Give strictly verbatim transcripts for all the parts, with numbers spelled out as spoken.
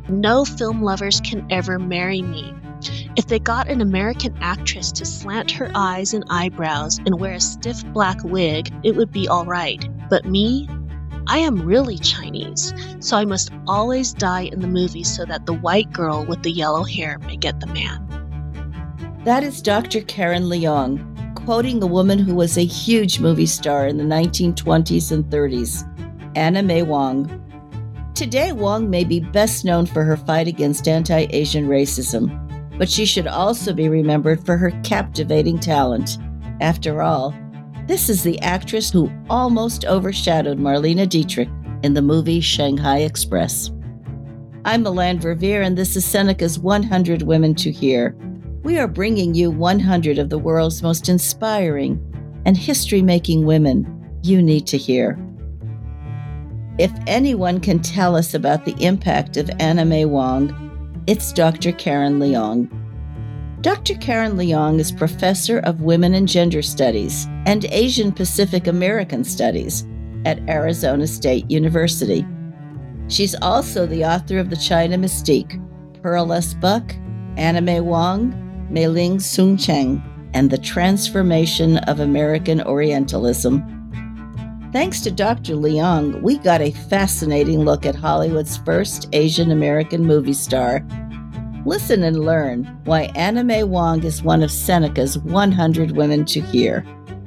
No film lovers can ever marry me. If they got an American actress to slant her eyes and eyebrows and wear a stiff black wig, it would be all right. But me? I am really Chinese, so I must always die in the movie so that the white girl with the yellow hair may get the man. That is Doctor Karen Leong, quoting a woman who was a huge movie star in the nineteen twenties and thirties, Anna May Wong. Today, Wong may be best known for her fight against anti-Asian racism, but she should also be remembered for her captivating talent. After all, this is the actress who almost overshadowed Marlene Dietrich in the movie Shanghai Express. I'm Melanne Verveer, and this is Seneca's one hundred Women to Hear. We are bringing you one hundred of the world's most inspiring and history-making women you need to hear. If anyone can tell us about the impact of Anna May Wong, it's Doctor Karen Leong. Doctor Karen Leong is Professor of Women and Gender Studies and Asian Pacific American Studies at Arizona State University. She's also the author of The China Mystique, Pearl S. Buck, Anna May Wong, Mei-Ling Soon-Cheng, and the Transformation of American Orientalism. Thanks to Doctor Leong, we got a fascinating look at Hollywood's first Asian American movie star. Listen and learn why Anna May Wong is one of Seneca's one hundred Women to Hear.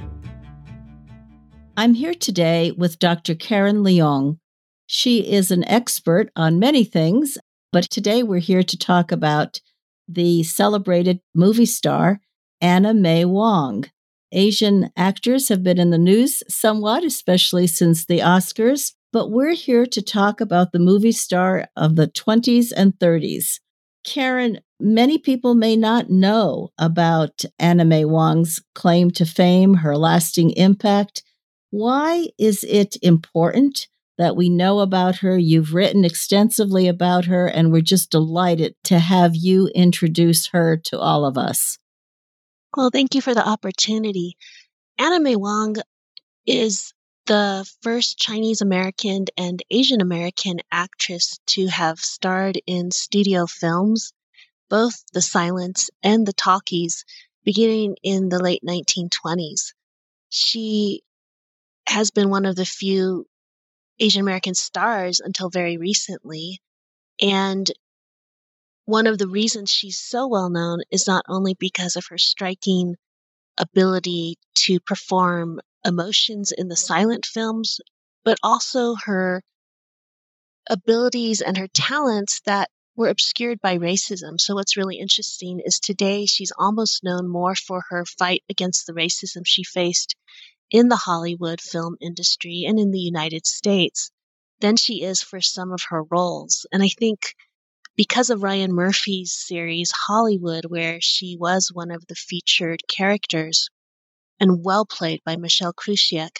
I'm here today with Doctor Karen Leong. She is an expert on many things, but today we're here to talk about the celebrated movie star, Anna May Wong. Asian actors have been in the news somewhat, especially since the Oscars, but we're here to talk about the movie star of the twenties and thirties. Karen, many people may not know about Anna May Wong's claim to fame, her lasting impact. Why is it important that we know about her? You've written extensively about her, and we're just delighted to have you introduce her to all of us. Well, thank you for the opportunity. Anna May Wong is the first Chinese American and Asian American actress to have starred in studio films, both the silents and the talkies, beginning in the late nineteen twenties. She has been one of the few Asian American stars until very recently, and one of the reasons she's so well known is not only because of her striking ability to perform emotions in the silent films, but also her abilities and her talents that were obscured by racism. So what's really interesting is today she's almost known more for her fight against the racism she faced in the Hollywood film industry and in the United States than she is for some of her roles. And I think because of Ryan Murphy's series Hollywood, where she was one of the featured characters and well played by Michelle Krusiek,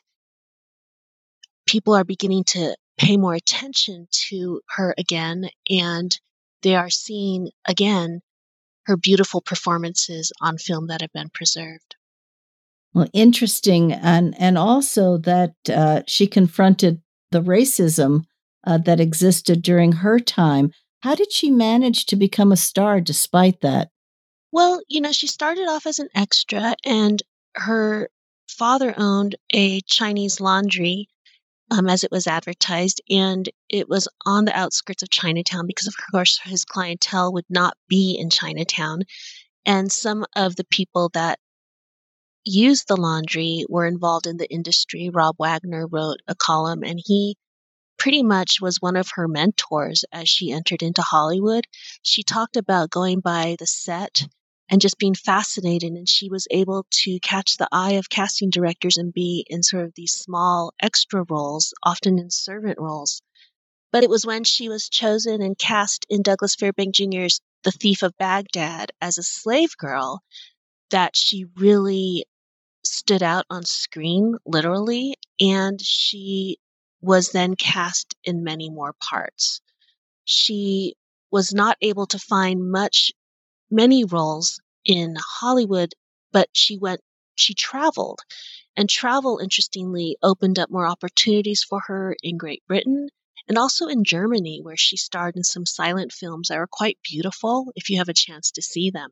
people are beginning to pay more attention to her again, and they are seeing again her beautiful performances on film that have been preserved. Well, interesting, and and also that uh, she confronted the racism uh, that existed during her time. How did she manage to become a star despite that? Well, you know, she started off as an extra, and her father owned a Chinese laundry, um, as it was advertised, and it was on the outskirts of Chinatown because, of course, his clientele would not be in Chinatown. And some of the people that used the laundry were involved in the industry. Rob Wagner wrote a column, and he pretty much was one of her mentors as she entered into Hollywood. She talked about going by the set and just being fascinated, and she was able to catch the eye of casting directors and be in sort of these small extra roles, often in servant roles. But it was when she was chosen and cast in Douglas Fairbanks Junior's The Thief of Baghdad as a slave girl that she really stood out on screen, literally, and she was then cast in many more parts. She was not able to find much, many roles in Hollywood, but she went, she traveled. And travel, interestingly, opened up more opportunities for her in Great Britain and also in Germany, where she starred in some silent films that were quite beautiful if you have a chance to see them.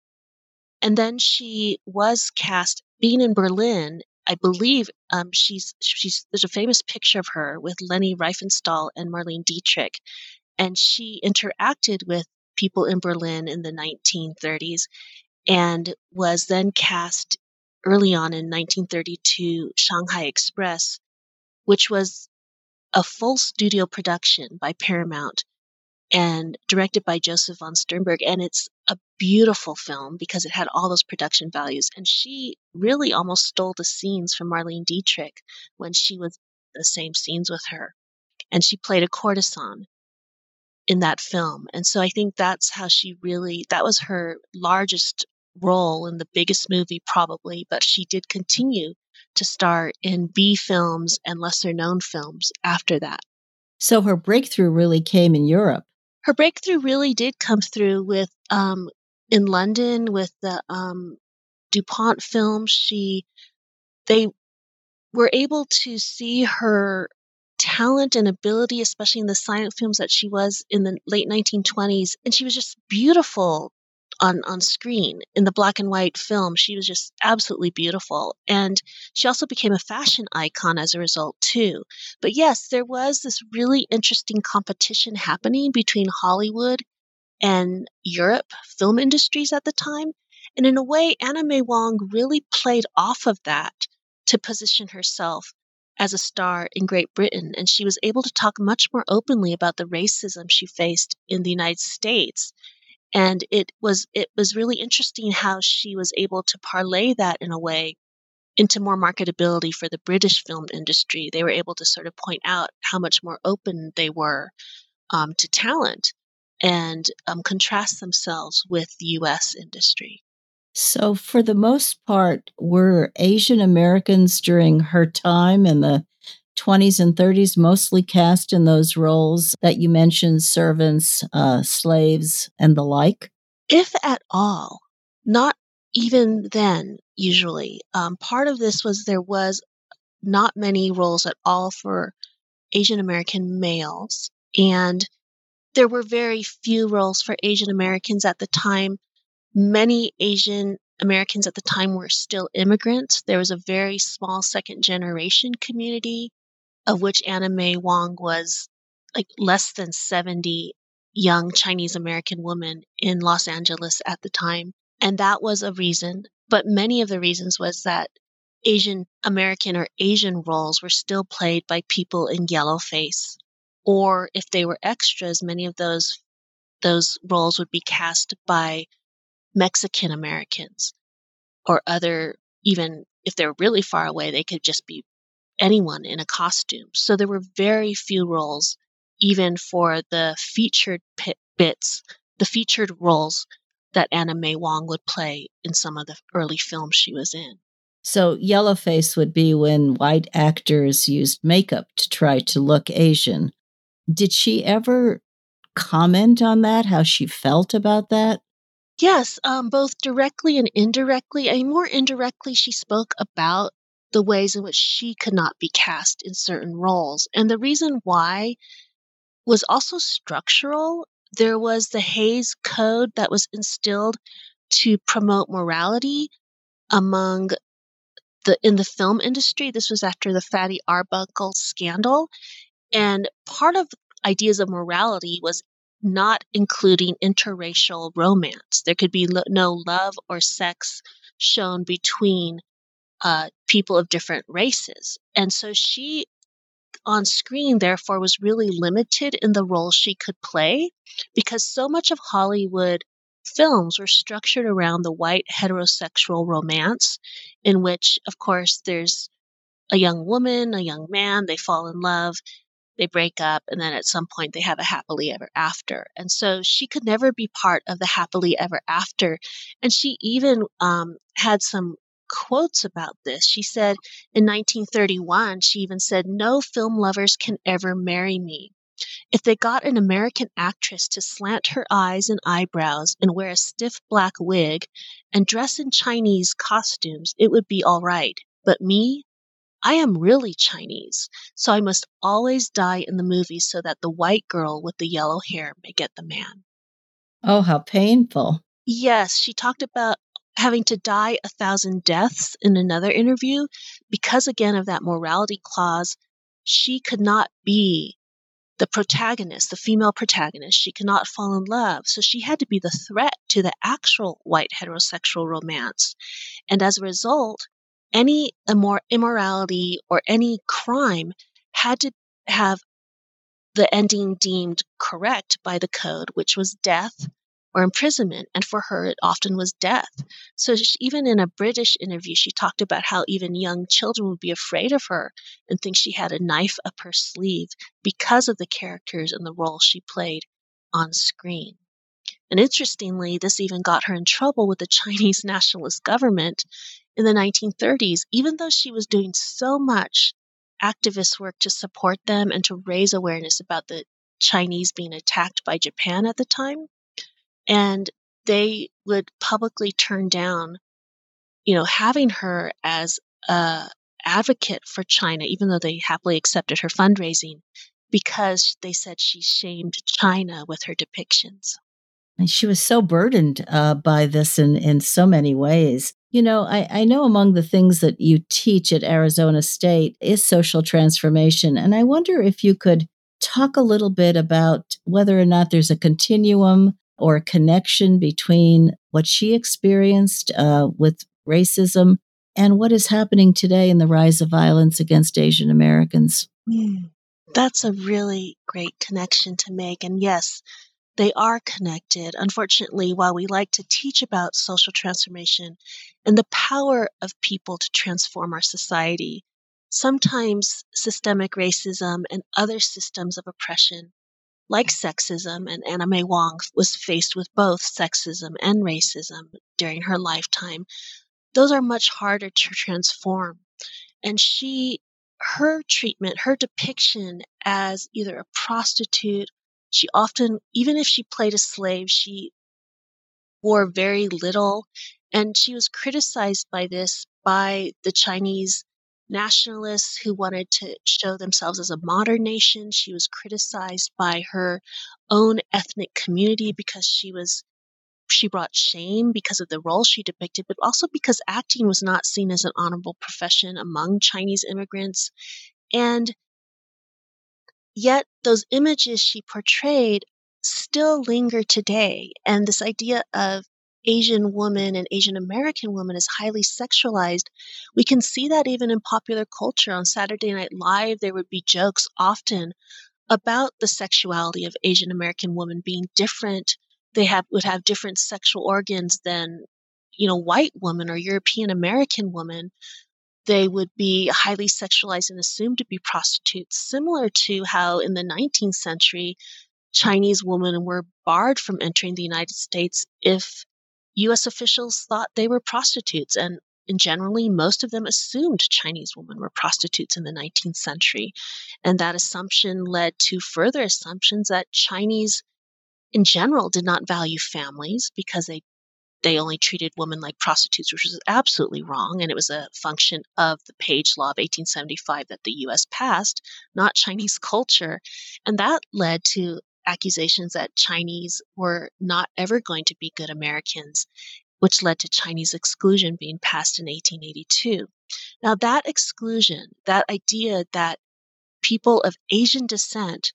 And then she was cast, being in Berlin, I believe um, she's she's there's a famous picture of her with Leni Riefenstahl and Marlene Dietrich, and she interacted with people in Berlin in the nineteen thirties and was then cast early on in nineteen thirty-two Shanghai Express, which was a full studio production by Paramount and directed by Joseph von Sternberg. And it's a beautiful film because it had all those production values. And she really almost stole the scenes from Marlene Dietrich when she was in the same scenes with her. And she played a courtesan in that film. And so I think that's how she really, that was her largest role in the biggest movie probably, but she did continue to star in B films and lesser known films after that. So her breakthrough really came in Europe. Her breakthrough really did come through with, um, in London with the um, DuPont films. She, they were able to see her talent and ability, especially in the silent films that she was in the late nineteen twenties. And she was just beautiful on, on screen. In the black and white film, she was just absolutely beautiful. And she also became a fashion icon as a result, too. But yes, there was this really interesting competition happening between Hollywood and Europe film industries at the time. And in a way, Anna May Wong really played off of that to position herself as a star in Great Britain. And she was able to talk much more openly about the racism she faced in the United States. And it was it was really interesting how she was able to parlay that in a way into more marketability for the British film industry. They were able to sort of point out how much more open they were um, to talent and um, contrast themselves with the U S industry. So for the most part, were Asian Americans during her time in the twenties and thirties mostly cast in those roles that you mentioned, servants, uh, slaves, and the like? If at all, not even then, usually. Um, part of this was there was not many roles at all for Asian American males, and there were very few roles for Asian Americans at the time. Many Asian Americans at the time were still immigrants. There was a very small second generation community, of which Anna May Wong was like less than seventy young Chinese American women in Los Angeles at the time. And that was a reason. But many of the reasons was that Asian American or Asian roles were still played by people in yellow face. Or if they were extras, many of those those roles would be cast by Mexican Americans or other, even if they're really far away, they could just be anyone in a costume. So there were very few roles, even for the featured pit bits, the featured roles that Anna May Wong would play in some of the early films she was in. So yellowface would be when white actors used makeup to try to look Asian. Did she ever comment on that, how she felt about that? Yes, um, both directly and indirectly. I mean, more indirectly, she spoke about the ways in which she could not be cast in certain roles. And the reason why was also structural. There was the Hays Code that was instilled to promote morality among the in the film industry. This was after the Fatty Arbuckle scandal. And part of ideas of morality was not including interracial romance. There could be lo- no love or sex shown between uh, people of different races. And so she, on screen, therefore, was really limited in the role she could play because so much of Hollywood films were structured around the white heterosexual romance, in which, of course, there's a young woman, a young man, they fall in love, they break up, and then at some point they have a happily ever after. And so she could never be part of the happily ever after. And she even um, had some quotes about this. She said in nineteen thirty-one, she even said, "No film lovers can ever marry me. If they got an American actress to slant her eyes and eyebrows and wear a stiff black wig and dress in Chinese costumes, it would be all right. But me, I am really Chinese, so I must always die in the movies so that the white girl with the yellow hair may get the man. Oh, how painful. Yes, she talked about having to die a thousand deaths in another interview because, again, of that morality clause. She could not be the protagonist, the female protagonist. She could not fall in love. So she had to be the threat to the actual white heterosexual romance. And as a result, any immor- immorality or any crime had to have the ending deemed correct by the code, which was death or imprisonment. And for her, it often was death. So she, even in a British interview, she talked about how even young children would be afraid of her and think she had a knife up her sleeve because of the characters and the role she played on screen. And interestingly, this even got her in trouble with the Chinese nationalist government in the nineteen thirties, even though she was doing so much activist work to support them and to raise awareness about the Chinese being attacked by Japan at the time. And they would publicly turn down, you know, having her as a advocate for China, even though they happily accepted her fundraising, because they said she shamed China with her depictions. And she was so burdened uh, by this in, in so many ways. You know, I, I know among the things that you teach at Arizona State is social transformation. And I wonder if you could talk a little bit about whether or not there's a continuum or a connection between what she experienced uh, with racism and what is happening today in the rise of violence against Asian Americans. Mm. That's a really great connection to make. And yes, they are connected. Unfortunately, while we like to teach about social transformation and the power of people to transform our society, sometimes systemic racism and other systems of oppression, like sexism, and Anna May Wong was faced with both sexism and racism during her lifetime, those are much harder to transform. And she, her treatment, her depiction as either a prostitute, she often, even if she played a slave, she wore very little. And she was criticized by this by the Chinese nationalists who wanted to show themselves as a modern nation. She was criticized by her own ethnic community because she was she brought shame because of the role she depicted, but also because acting was not seen as an honorable profession among Chinese immigrants. And yet those images she portrayed still linger today. And this idea of Asian woman and Asian American woman is highly sexualized. We can see that even in popular culture. On Saturday Night Live, there would be jokes often about the sexuality of Asian American women being different. They have would have different sexual organs than, you know, white women or European American women. They would be highly sexualized and assumed to be prostitutes, similar to how in the nineteenth century, Chinese women were barred from entering the United States if U S officials thought they were prostitutes. And and generally, most of them assumed Chinese women were prostitutes in the nineteenth century. And that assumption led to further assumptions that Chinese, in general, did not value families because they, they only treated women like prostitutes, which was absolutely wrong. And it was a function of the Page Law of eighteen seventy-five that the U S passed, not Chinese culture. And that led to accusations that Chinese were not ever going to be good Americans, which led to Chinese exclusion being passed in eighteen eighty-two. Now, that exclusion, that idea that people of Asian descent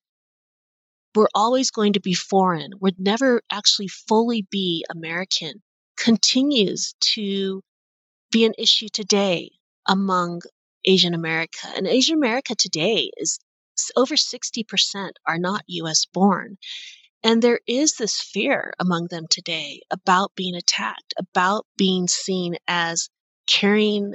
were always going to be foreign, would never actually fully be American, continues to be an issue today among Asian America. And Asian America today is over sixty percent are not U S born. And there is this fear among them today about being attacked, about being seen as carrying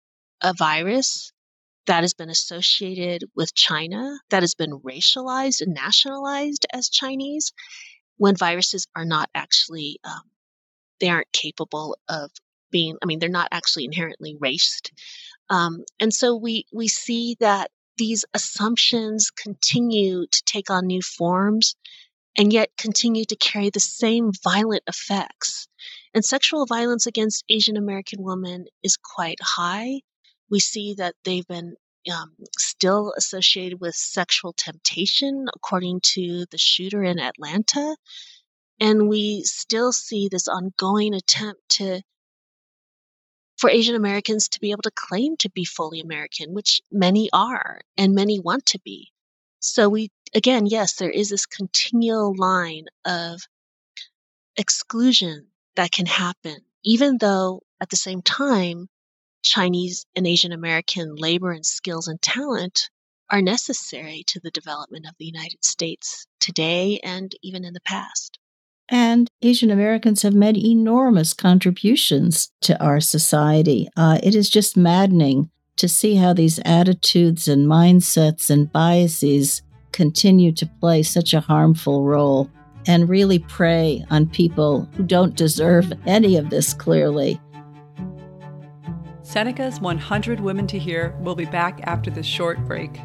a virus that has been associated with China, that has been racialized and nationalized as Chinese, when viruses are not actually, um, they aren't capable of being, I mean, they're not actually inherently raced. Um, and so we, we see that these assumptions continue to take on new forms and yet continue to carry the same violent effects. And sexual violence against Asian American women is quite high. We see that they've been um, still associated with sexual temptation, according to the shooter in Atlanta. And we still see this ongoing attempt to for Asian Americans to be able to claim to be fully American, which many are and many want to be. So we, again, yes, there is this continual line of exclusion that can happen, even though at the same time, Chinese and Asian American labor and skills and talent are necessary to the development of the United States today and even in the past. And Asian Americans have made enormous contributions to our society. Uh, it is just maddening to see how these attitudes and mindsets and biases continue to play such a harmful role and really prey on people who don't deserve any of this, clearly. Seneca's one hundred Women to Hear will be back after this short break.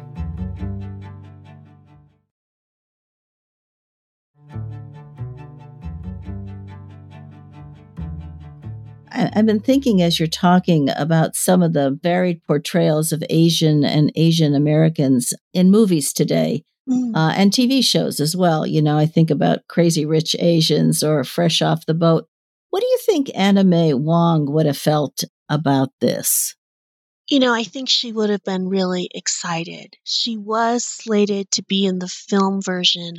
I've been thinking as you're talking about some of the varied portrayals of Asian and Asian Americans in movies today, mm. uh, and T V shows as well. You know, I think about Crazy Rich Asians or Fresh Off the Boat. What do you think Anna May Wong would have felt about this? You know, I think she would have been really excited. She was slated to be in the film version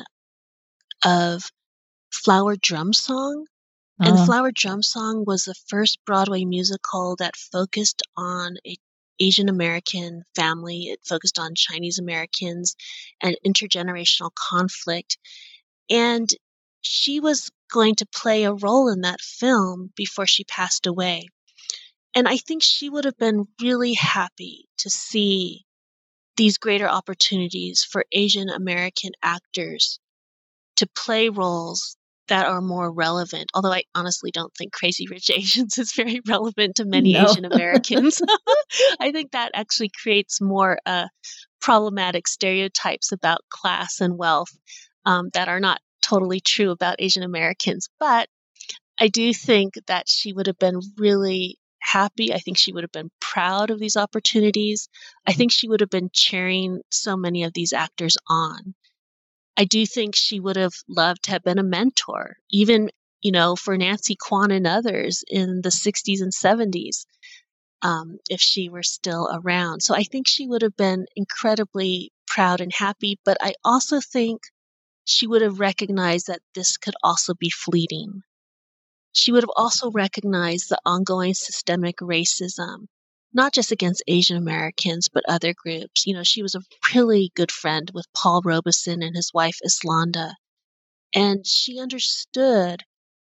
of Flower Drum Song. And uh, Flower Drum Song was the first Broadway musical that focused on a Asian American family. It focused on Chinese Americans and intergenerational conflict. And she was going to play a role in that film before she passed away. And I think she would have been really happy to see these greater opportunities for Asian American actors to play roles that are more relevant. Although I honestly don't think Crazy Rich Asians is very relevant to many no. Asian Americans. I think that actually creates more uh, problematic stereotypes about class and wealth um, that are not totally true about Asian Americans. But I do think that she would have been really happy. I think she would have been proud of these opportunities. I think she would have been cheering so many of these actors on. I do think she would have loved to have been a mentor, even, you know, for Nancy Kwan and others in the sixties and seventies, um, if she were still around. So I think she would have been incredibly proud and happy, but I also think she would have recognized that this could also be fleeting. She would have also recognized the ongoing systemic racism, not just against Asian Americans, but other groups. You know, she was a really good friend with Paul Robeson and his wife, Islanda. And she understood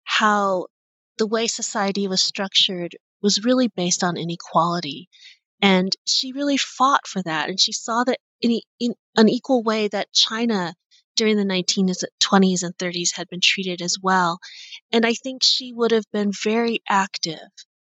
how the way society was structured was really based on inequality. And she really fought for that. And she saw that in, in an equal way that China during the nineteen twenties and thirties had been treated as well. And I think she would have been very active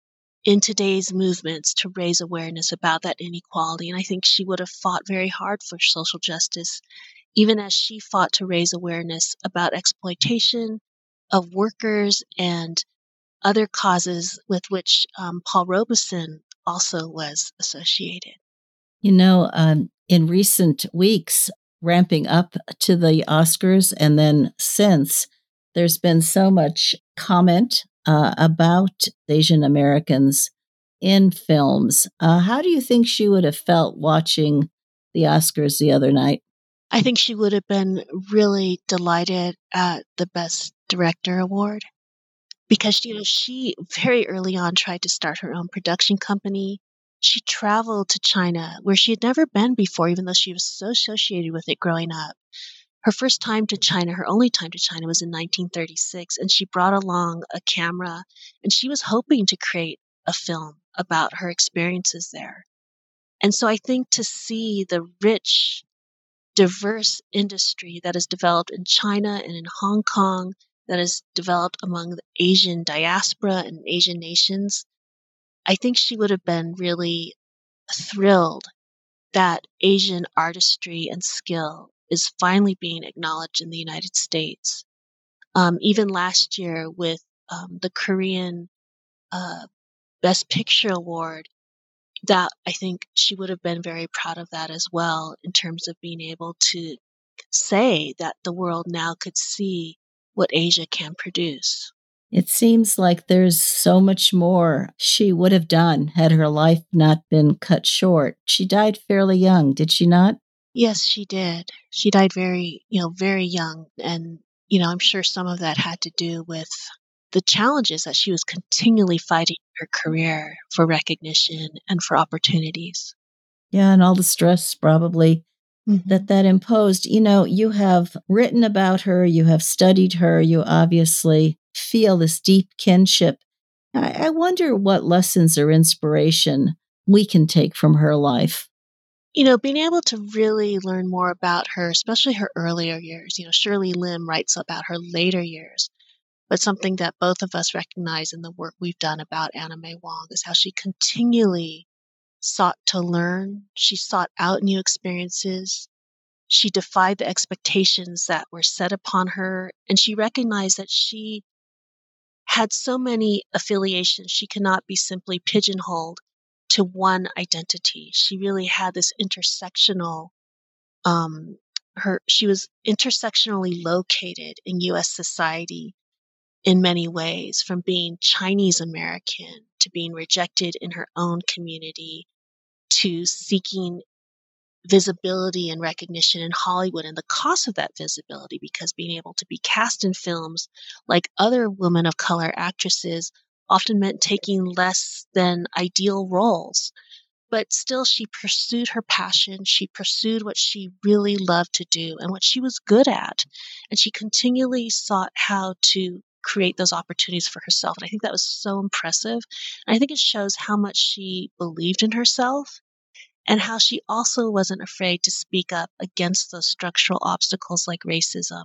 in today's movements to raise awareness about that inequality. And I think she would have fought very hard for social justice, even as she fought to raise awareness about exploitation of workers and other causes with which um, Paul Robeson also was associated. You know, um, in recent weeks, ramping up to the Oscars and then since, there's been so much comment uh, about Asian Americans in films. Uh, how do you think she would have felt watching the Oscars the other night? I think she would have been really delighted at the Best Director award because, you know, she very early on tried to start her own production company. She traveled to China where she had never been before, even though she was so associated with it growing up. Her first time to China, her only time to China was in nineteen thirty-six, and she brought along a camera, and she was hoping to create a film about her experiences there. And so I think to see the rich, diverse industry that has developed in China and in Hong Kong, that has developed among the Asian diaspora and Asian nations, I think she would have been really thrilled that Asian artistry and skill is finally being acknowledged in the United States. Um, even last year with um, the Korean uh, Best Picture Award, that I think she would have been very proud of that as well, in terms of being able to say that the world now could see what Asia can produce. It seems like there's so much more she would have done had her life not been cut short. She died fairly young, did she not? Yes, she did. She died very, you know, very young. And, you know, I'm sure some of that had to do with the challenges that she was continually fighting in her career for recognition and for opportunities. Yeah, and all the stress probably Mhm. that that imposed. You know, you have written about her, you have studied her, you obviously feel this deep kinship. I, I wonder what lessons or inspiration we can take from her life. You know, being able to really learn more about her, especially her earlier years. You know, Shirley Lim writes about her later years, but something that both of us recognize in the work we've done about Anna May Wong is how she continually sought to learn. She sought out new experiences. She defied the expectations that were set upon her, and she recognized that she had so many affiliations. She cannot be simply pigeonholed to one identity. She really had this intersectional, um, her, she was intersectionally located in U S society in many ways, from being Chinese American to being rejected in her own community to seeking visibility and recognition in Hollywood and the cost of that visibility, because being able to be cast in films like other women of color actresses often meant taking less than ideal roles. But still, she pursued her passion. She pursued what she really loved to do and what she was good at. And she continually sought how to create those opportunities for herself. And I think that was so impressive. And I think it shows how much she believed in herself and how she also wasn't afraid to speak up against those structural obstacles like racism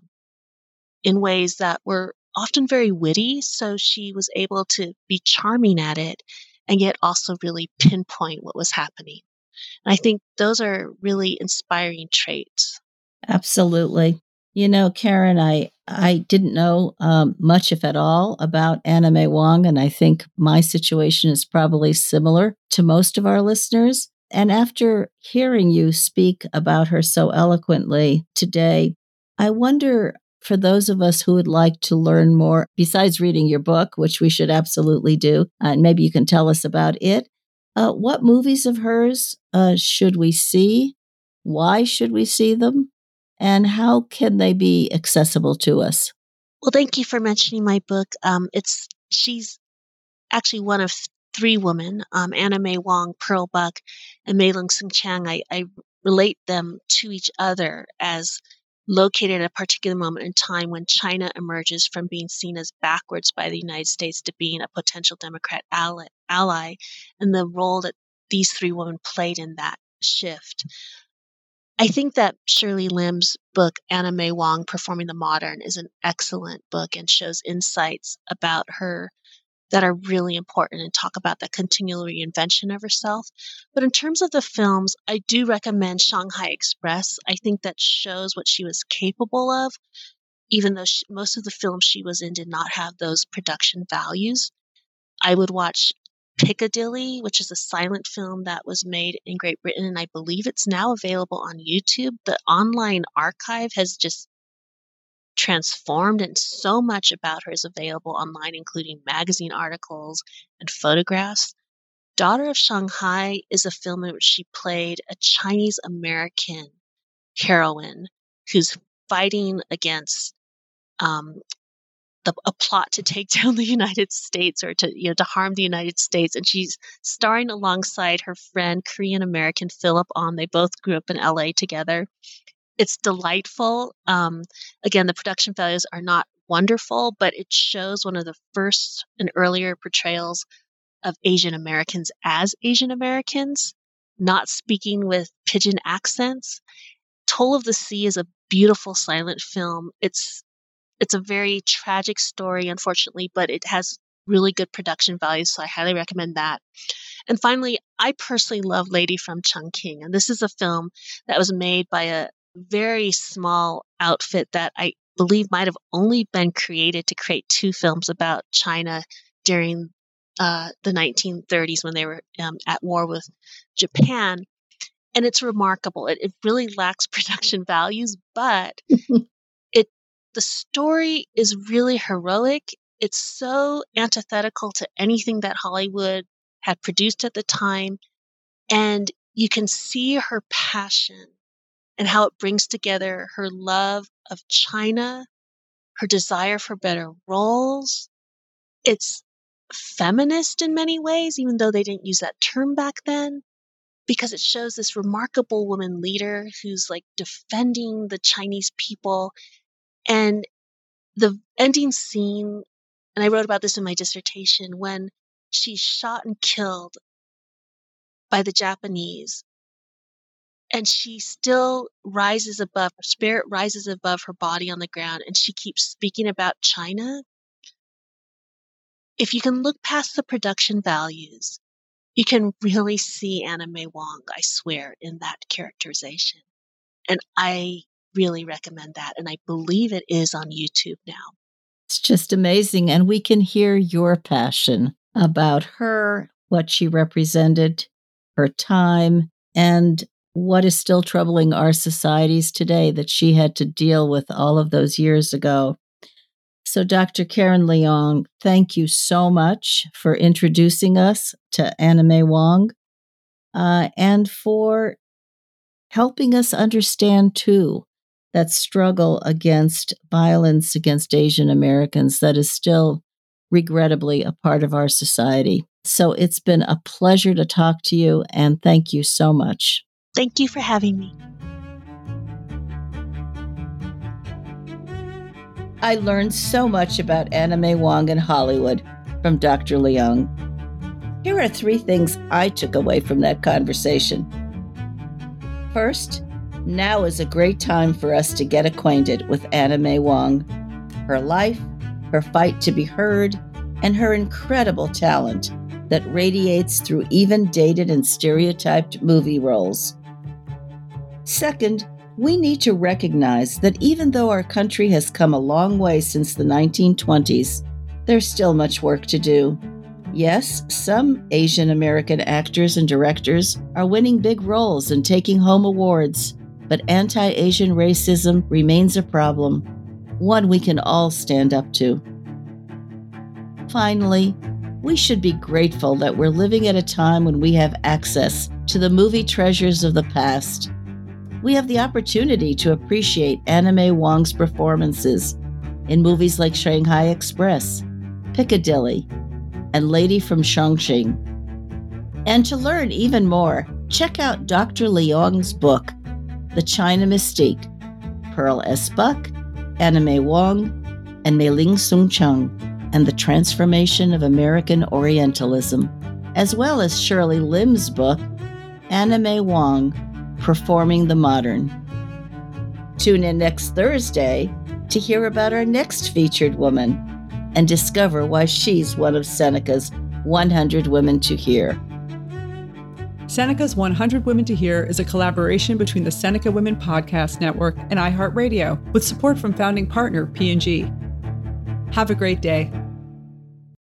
in ways that were often very witty. So she was able to be charming at it and yet also really pinpoint what was happening. And I think those are really inspiring traits. Absolutely. You know, Karen, I I didn't know um, much, if at all, about Anna May Wong, and I think my situation is probably similar to most of our listeners. And after hearing you speak about her so eloquently today, I wonder, for those of us who would like to learn more, besides reading your book, which we should absolutely do, and maybe you can tell us about it, uh, what movies of hers uh, should we see? Why should we see them? And how can they be accessible to us? Well, thank you for mentioning my book. Um, it's she's actually one of three women, um, Anna May Wong, Pearl Buck, and Mei Lung Sing Chang. I, I relate them to each other as located at a particular moment in time when China emerges from being seen as backwards by the United States to being a potential Democrat ally, ally and the role that these three women played in that shift. I think that Shirley Lim's book, Anna May Wong, Performing the Modern, is an excellent book and shows insights about her that are really important and talk about the continual reinvention of herself. But in terms of the films, I do recommend Shanghai Express. I think that shows what she was capable of, even though she, most of the films she was in did not have those production values. I would watch Piccadilly, which is a silent film that was made in Great Britain, and I believe it's now available on YouTube. The online archive has just transformed, and so much about her is available online, including magazine articles and photographs. Daughter of Shanghai is a film in which she played a Chinese American heroine who's fighting against um, the, a plot to take down the United States, or to you know to harm the United States, and she's starring alongside her friend Korean American Philip On. They both grew up in L A together. It's delightful. Um, again, the production values are not wonderful, but it shows one of the first and earlier portrayals of Asian Americans as Asian Americans, not speaking with pidgin accents. Toll of the Sea is a beautiful silent film. It's it's a very tragic story, unfortunately, but it has really good production values, so I highly recommend that. And finally, I personally love Lady from Chungking, and this is a film that was made by a very small outfit that I believe might have only been created to create two films about China during uh, the nineteen thirties when they were um, at war with Japan. And it's remarkable. It, it really lacks production values, but it the story is really heroic. It's so antithetical to anything that Hollywood had produced at the time. And you can see her passion and how it brings together her love of China, her desire for better roles. It's feminist in many ways, even though they didn't use that term back then, because it shows this remarkable woman leader who's like defending the Chinese people. And the ending scene, and I wrote about this in my dissertation, when she's shot and killed by the Japanese, and she still rises above, her spirit rises above her body on the ground, and she keeps speaking about China. If you can look past the production values, you can really see Anna May Wong, I swear, in that characterization. And I really recommend that. And I believe it is on YouTube now. It's just amazing. And we can hear your passion about her, what she represented, her time, and what is still troubling our societies today that she had to deal with all of those years ago. So, Doctor Karen Leong, thank you so much for introducing us to Anna May Wong uh, and for helping us understand, too, that struggle against violence against Asian Americans that is still regrettably a part of our society. So it's been a pleasure to talk to you, and thank you so much. Thank you for having me. I learned so much about Anna May Wong in Hollywood from Doctor Leong. Here are three things I took away from that conversation. First, now is a great time for us to get acquainted with Anna May Wong, her life, her fight to be heard, and her incredible talent that radiates through even dated and stereotyped movie roles. Second, we need to recognize that even though our country has come a long way since the nineteen twenties, there's still much work to do. Yes, some Asian American actors and directors are winning big roles and taking home awards, but anti-Asian racism remains a problem, one we can all stand up to. Finally, we should be grateful that we're living at a time when we have access to the movie treasures of the past. We have the opportunity to appreciate Anna May Wong's performances in movies like Shanghai Express, Piccadilly, and Lady from Chongqing. And to learn even more, check out Doctor Leong's book, The China Mystique, Pearl S. Buck, Anna May Wong, and Mei-Ling Sung-Chung, and the Transformation of American Orientalism, as well as Shirley Lim's book, Anna May Wong, Performing the Modern. Tune in next Thursday to hear about our next featured woman and discover why she's one of Seneca's one hundred Women to Hear. Seneca's one hundred Women to Hear is a collaboration between the Seneca Women Podcast Network and iHeartRadio, with support from founding partner P and G. Have a great day.